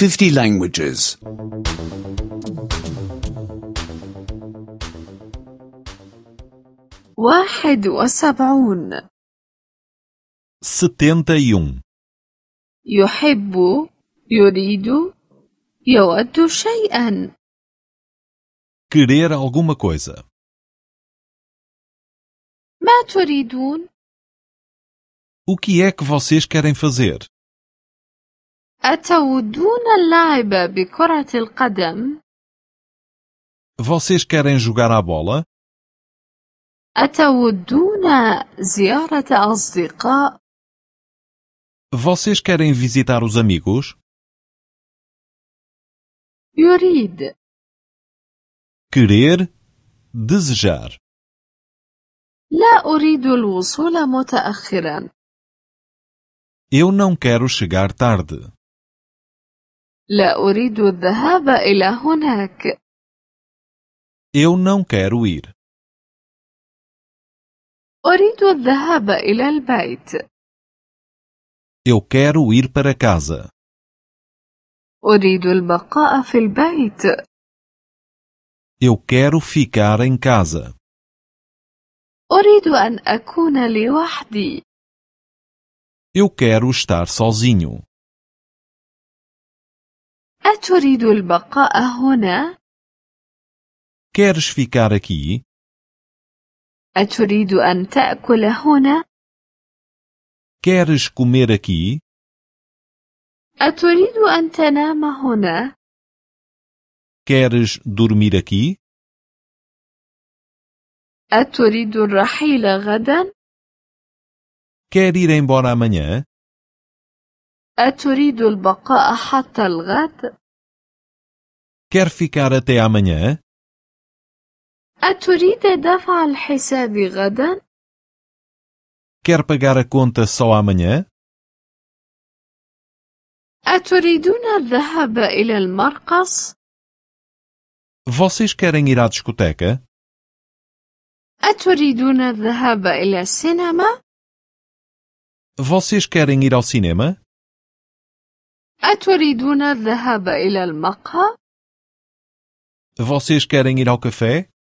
50 languages. 71 71 يحب يريد يود شيئا querer alguma coisa. ما تريدون؟ O que é que vocês querem fazer? أتودون اللعب بكرة القدم؟ Vocês querem jogar à bola? أتودون زيارة أصدقاء؟ Vocês querem visitar os amigos? يريد Querer, desejar. لا أريد الوصول متأخرا. Eu não quero chegar tarde. لا أريد الذهاب إلى هناك. Eu não quero ir. أريد الذهاب إلى البيت. Eu quero ir para casa. أريد البقاء في البيت. Eu quero ficar em casa. أريد أن أكون لوحدي. Eu quero estar sozinho. أتريد البقاء هنا؟ Queres ficar aqui? أتريد أن تأكل هنا؟ Queres comer aqui? أتريد أن تنام هنا؟ Queres dormir aqui? أتريد الرحيل غدا؟ Quer ir embora amanhã? أتريد البقاء حتى الغد؟ Quer ficar até amanhã? أتريد دفع الحساب غدا؟ Quer pagar a conta só amanhã? أتريدون الذهاب إلى المرقص؟ Vocês querem ir à discoteca? أتريدون الذهاب إلى السينما؟ Vocês querem ir ao cinema? أتريدون الذهاب إلى المقهى؟ Vocês querem ir ao café?